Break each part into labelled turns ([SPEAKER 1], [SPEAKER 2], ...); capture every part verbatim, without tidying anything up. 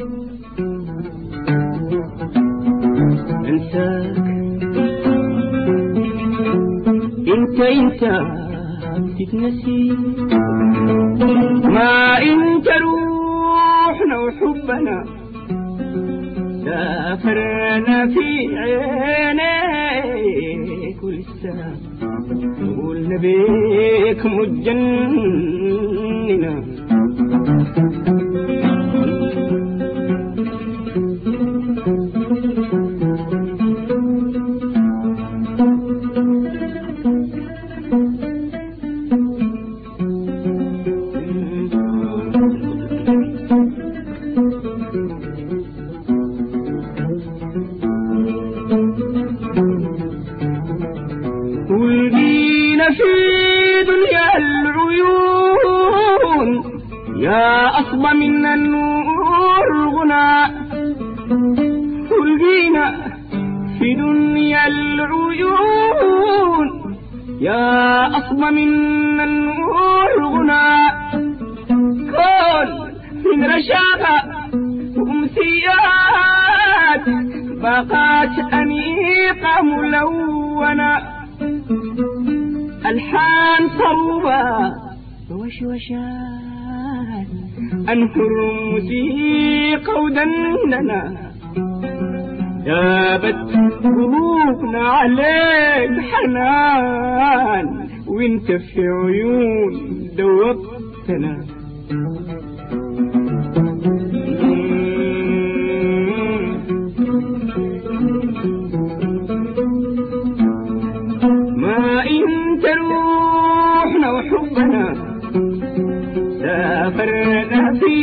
[SPEAKER 1] انساك انت انت تتنسي ما انت روحنا وحبنا سافرنا في عينيك ولسه قولنا بيك متجننا ولقينا في دنيا العيون يا أصبى من النور غنى ولقينا في دنيا العيون يا أصبى من النور غنى كل من رشاقة وأمسيات باقات أنيقة ملونة ألحان صوبة وشوشات أنهر موسيقى ودندنة جابت قلوبنا عليك حنان وانت في عيون دوبتنا ما انت روحنا وحبنا سافرنا في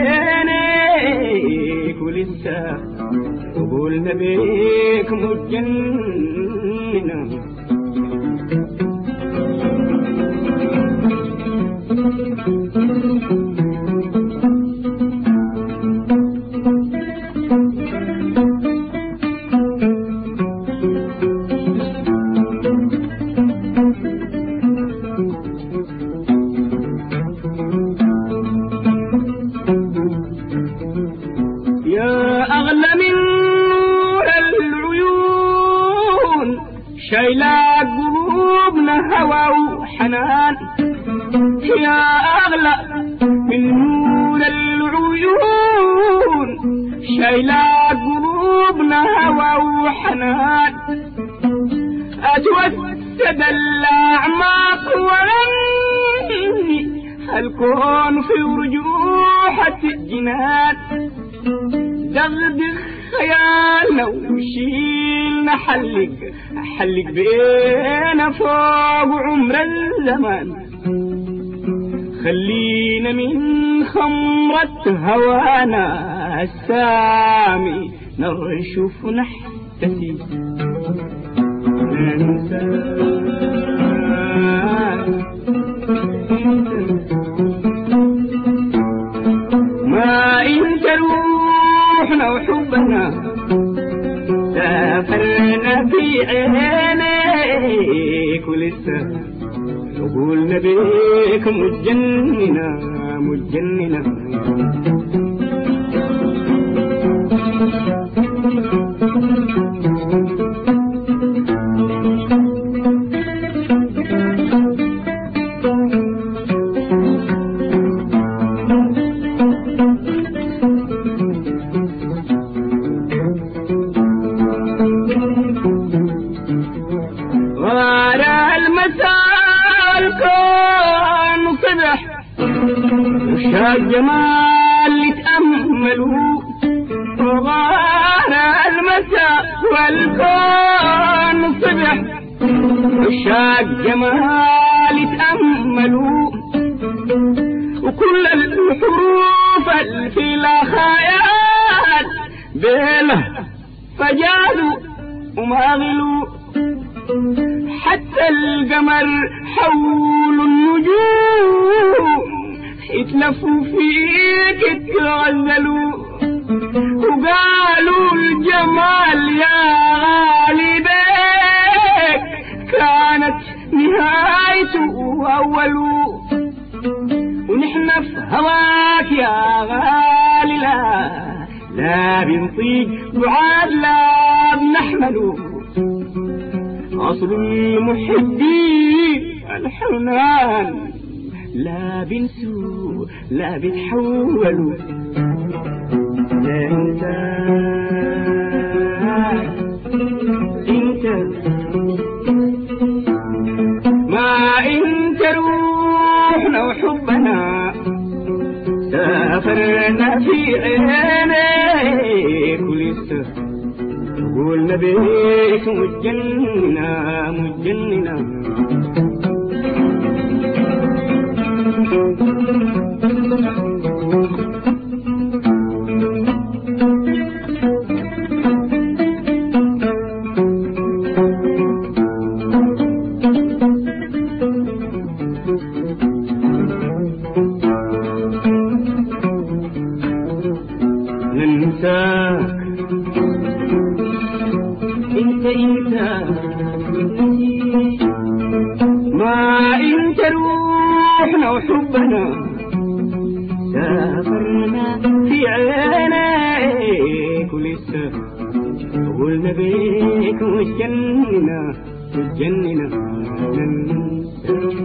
[SPEAKER 1] عينيك ولسه قولنا بيك متجننا يا أغلى من نور العيون شايلة قلوبنا هوى وحنان يا أغلى من نور العيون شايلة قلوبنا هوى وحنان أتوسد الأعماق ولني الكون في رجوحة الجنان دغدغ خيالنا وشيلنا حلق حلق بينا فوق عمر الزمان خلينا من خمرة هوانا السامي نرشف نحتسي ما انت روحنا وحبنا سافرنا في عينيك ولسه قولنا بيك متجننا متجننا وشاق جمال يتأملوا وغار المساء والكون صبح وشاق جمال يتأملوا وكل الحروف في الخيال بيله فجازوا وما غلوا حتى القمر حول النجوم اتلفوا فيك اتغزلوا وقالوا الجمال يا غالي بيك كانت نهايته أوله ونحن في هواك يا غالي لا لا بنطيق بعاد لا بنحمله أصل المحبين الحرمان لا بنسوا لا بتحولوا لا انت انت ما انت روحنا وحبنا سافرنا في عينيك ولسه قولنا بيك مجننا مجننا ننساك انت انت ما انت روحنا وحبنا سافرنا في عينيك ولسه قولنا بيك مجننا مجننا ننساك